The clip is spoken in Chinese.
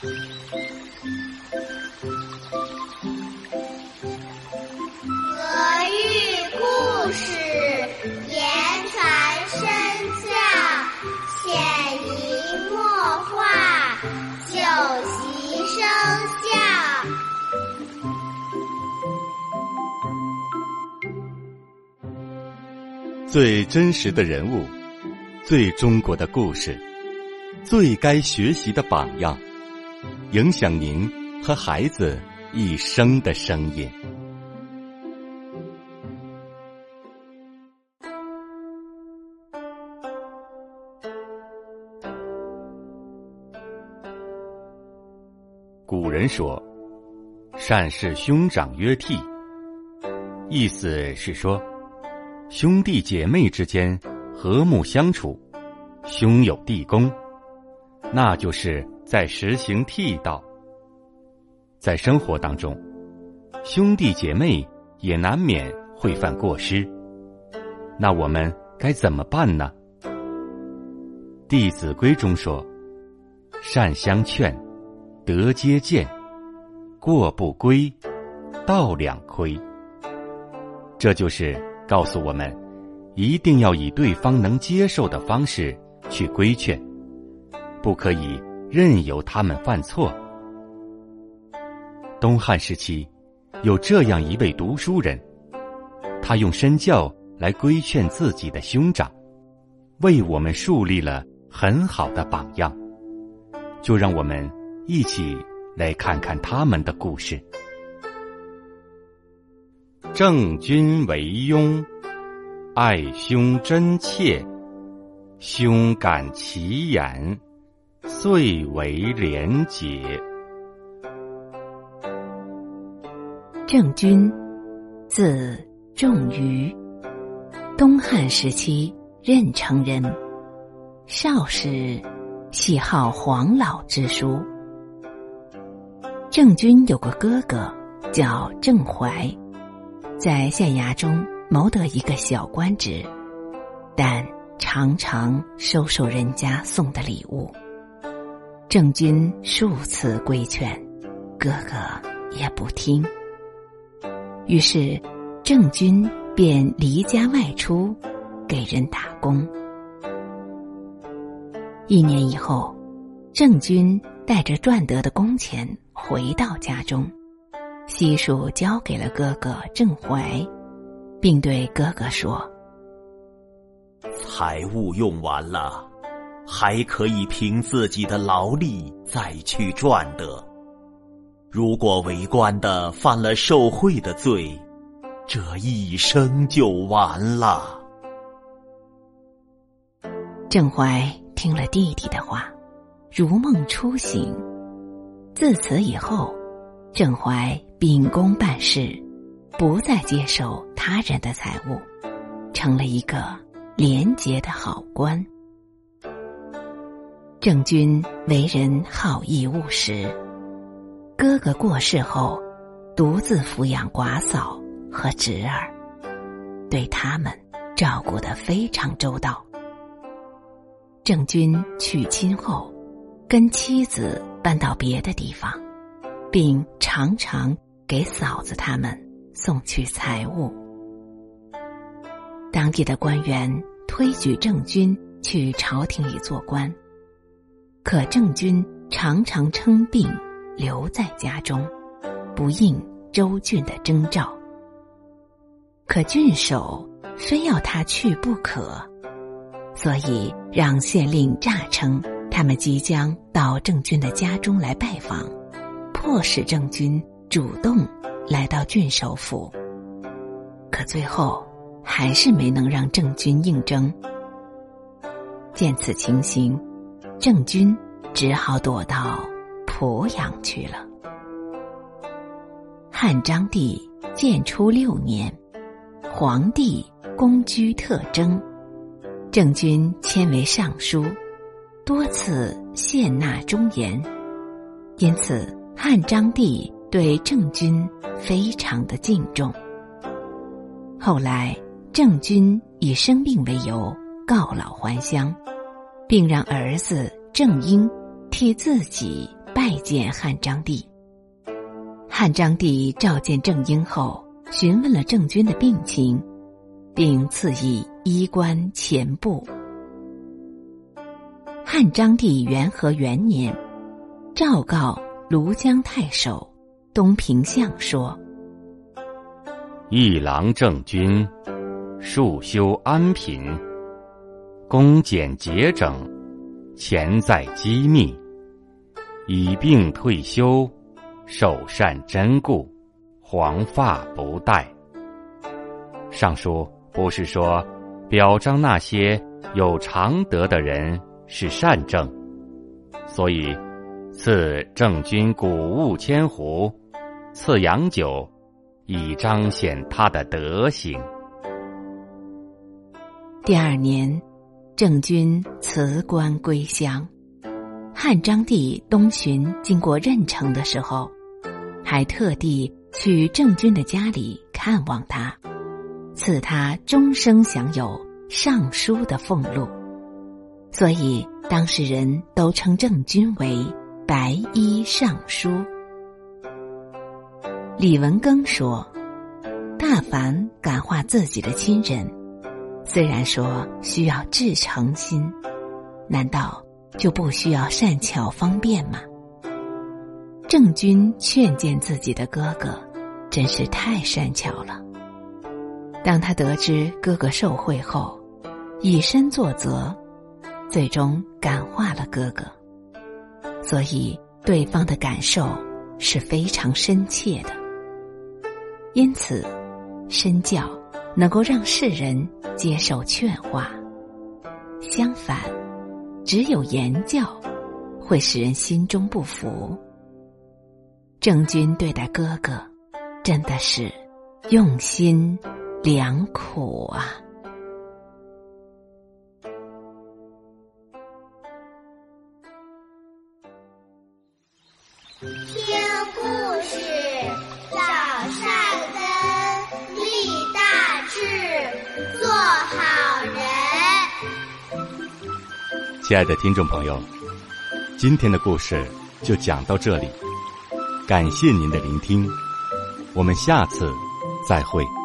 俄语故事言传身教，潜移默化，久习生效。 最真实的人物，最中国的故事，最该学习的榜样，影响您和孩子一生的声音。古人说，善事兄长曰悌，意思是说，兄弟姐妹之间和睦相处，兄友弟恭，那就是在实行悌道。在生活当中，兄弟姐妹也难免会犯过失，那我们该怎么办呢？弟子规中说，善相劝，德皆见，过不规，道两亏。这就是告诉我们，一定要以对方能接受的方式去规劝，不可以任由他们犯错。东汉时期，有这样一位读书人，他用身教来规劝自己的兄长，为我们树立了很好的榜样。就让我们一起来看看他们的故事。郑君为雍，爱兄真切，兄感其言，遂为廉洁。 郑君，字仲瑜，东汉时期任城人，少时喜好黄老之书。郑君有个哥哥叫郑怀，在县衙中谋得一个小官职，但常常收受人家送的礼物。郑君数次规劝，哥哥也不听。于是郑君便离家外出，给人打工。1年以后，郑君带着赚得的工钱回到家中，悉数交给了哥哥郑怀，并对哥哥说： 财物用完了，还可以凭自己的劳力再去赚得。如果为官的犯了受贿的罪，这一生就完了。 郑怀听了弟弟的话，如梦初醒。自此以后，郑怀秉公办事，不再接受他人的财物，成了一个廉洁的好官。郑君为人好义务实，哥哥过世后，独自抚养寡嫂和侄儿，对他们照顾得非常周到。郑君娶亲后，跟妻子搬到别的地方，并常常给嫂子他们送去财物。当地的官员推举郑君去朝廷里做官，可郑君常常称病留在家中，不应州郡的征召。可郡守非要他去不可，所以让县令诈称他们即将到郑君的家中来拜访，迫使郑君主动来到郡守府。可最后还是没能让郑君应征。见此情形，郑君只好躲到濮阳去了。汉章帝建初6年，皇帝公居特征，郑君迁为尚书，多次献纳忠言，因此汉章帝对郑君非常的敬重。后来郑君以生病为由告老还乡，并让儿子郑婴替自己拜见汉章帝。汉章帝召见郑婴后，询问了郑君的病情，并赐以衣冠钱布。汉章帝元和元年，诏告庐江太守东平相说： 一郎郑君，束修安贫，恭俭节整，钱在机密，以病退休，首善贞固，黄发不戴。上书不是说表彰那些有常德的人是善政，所以赐郑君谷物千斛，赐洋酒，以彰显他的德行。 第二年，郑君辞官归乡。汉章帝东巡经过任城的时候，还特地去郑君的家里看望他，赐他终生享有尚书的俸禄，所以当时人都称郑君为白衣尚书。李文庚说，大凡感化自己的亲人，虽然说需要至诚心，难道就不需要善巧方便吗？郑君劝谏自己的哥哥，真是太善巧了。当他得知哥哥受贿后，以身作则，最终感化了哥哥，所以对方的感受是非常深切的。因此，身教能够让世人接受劝化，相反，只有言教会使人心中不服。郑君对待哥哥，真的是用心良苦啊！ 听故事，长善根，立大志，做好人。 亲爱的听众朋友，今天的故事就讲到这里，感谢您的聆听，我们下次再会。